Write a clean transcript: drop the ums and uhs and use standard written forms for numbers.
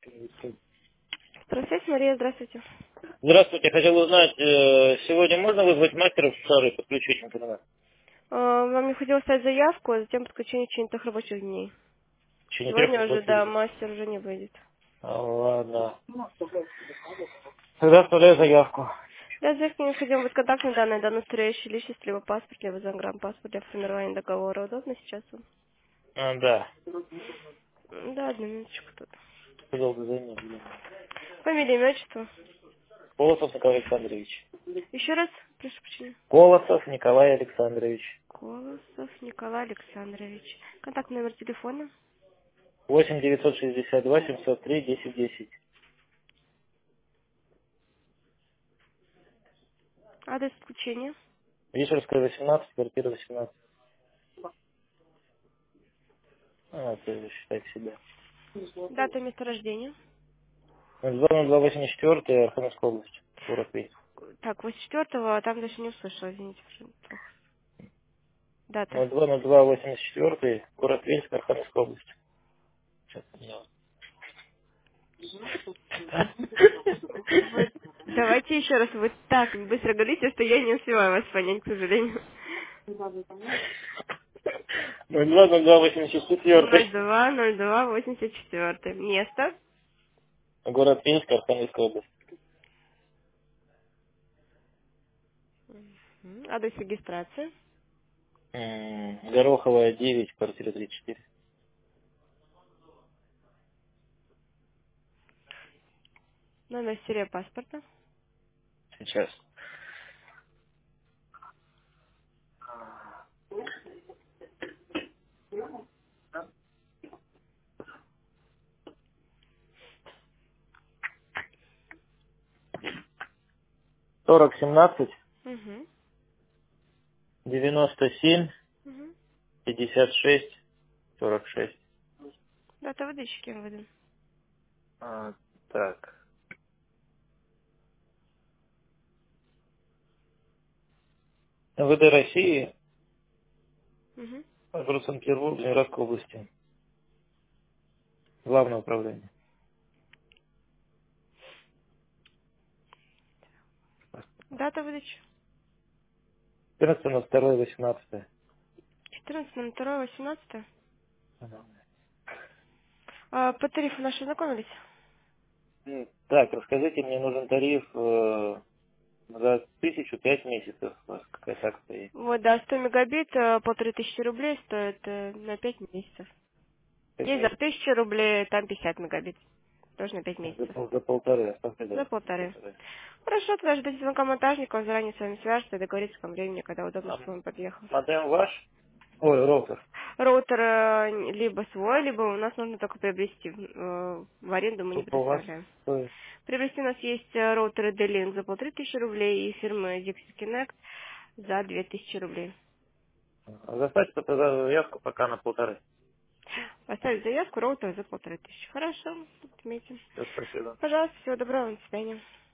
Здравствуйте, Мария, здравствуйте. Здравствуйте, хотел узнать, сегодня можно вызвать мастера в шары, подключить интернет? Вам необходимо оставить заявку, а затем подключение в течение 3 рабочих дней. В течение трех Сегодня уже, рабочих да, дней. мастер уже не выйдет. Ладно. Тогда оставляю заявку. Для заявки необходимо быть контактные данные, данные устаряющей личности, либо паспорт, либо загранпаспорт для формирования договора. Удобно сейчас вам? Да. Да, одну минуточку тут. Долго займет, блин. Фамилия, имя, отчество. Колосов Николай Александрович. Еще раз, прошу прощения. Колосов Николай Александрович. Колосов Николай Александрович. Контактный номер телефона. 8 962 703 1010. Адрес подключения. Вишерская, 18, квартира 18. Это считай себя. Дата и место рождения. 020284, Архангельская область. Город Вейск. Так, 84-го, а там дальше не услышала, извините, уже плохо. Дата. 020284, город Вейск, Архангельская область. Сейчас поменялось. Вы давайте еще раз, вы так быстро говорите, что я не успеваю вас понять, к сожалению. 020284, 02-02-84. Место. город Вейск, Архангельская область. Адрес регистрации. Гороховая, 9, квартира 34. Номер серия паспорта. Сейчас. 4017, Угу. 97, Угу. 56, 46. Дата выдачи кем выдан? Так. МВД России, Угу. город Санкт-Петербург, Ленинградской области. Главное управление. Дата выдачи. 14 на 2 18. 14.02.18. По тарифу наши знакомились? Так, расскажите, мне нужен тариф за 1005 месяцев. У вас какая-то акция есть? Вот, да, 100 мегабит, 1500 рублей стоит на 5 месяцев. 5 Есть за месяцев. 1000 рублей, там 50 мегабит. Тоже на 5 За, месяцев. за полторы, оставьте, За да, за 1,5. полторы. Хорошо, тогда ждите звонка монтажника, он заранее с вами свяжется и договорится к времени, когда удобно, А чтобы он подъехал. модем ваш? Ой, роутер. Роутер либо свой, либо у нас нужно только приобрести. В аренду мы не Сколько у вас предоставляем. стоит? Приобрести у нас есть роутеры D-Link за 1500 рублей и фирмы Dixie Connect за 2000 рублей. Заставьте тогда заявку пока на полторы. Оставить заявку, роутер за 1500. Хорошо, отметим. Все, спасибо. Пожалуйста, всего доброго, до свидания.